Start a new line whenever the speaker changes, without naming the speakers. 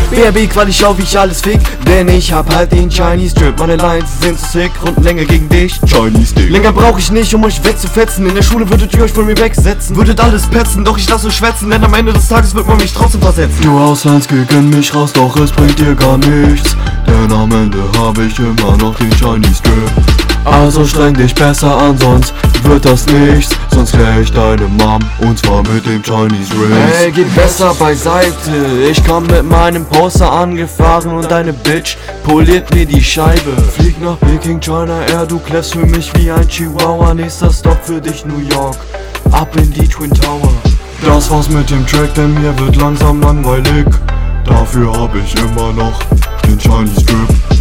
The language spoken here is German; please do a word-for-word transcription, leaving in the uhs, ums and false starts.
B R B Quali, schau wie ich alles fick, denn ich hab halt den Chinese Drip. Meine Lines sind so sick, Rundenlänge gegen dich, Chinese Dick. Länger brauch ich nicht, um euch wegzufetzen. In der Schule würdet ihr euch von mir wegsetzen, würdet alles petzen, doch ich lass euch schwätzen, denn am Ende des Tages wird man mich trotzdem versetzen. Du Auslands gegen mich raus, doch es bringt dir gar nichts, denn am Ende hab ich immer noch den Chinese Drip. Also streng dich besser an, sonst wird das nichts, sonst klär ich deine Mom, und zwar mit dem Chinese Drip. Ey, geh besser beiseite, ich komm mit meinem Poster angefahren und deine Bitch poliert mir die Scheibe. Flieg nach Peking, China Air, du kläffst für mich wie ein Chihuahua. Nächster Stop für dich New York, ab in die Twin Tower. Das war's mit dem Track, denn mir wird langsam langweilig, dafür hab ich immer noch den Chinese Drip.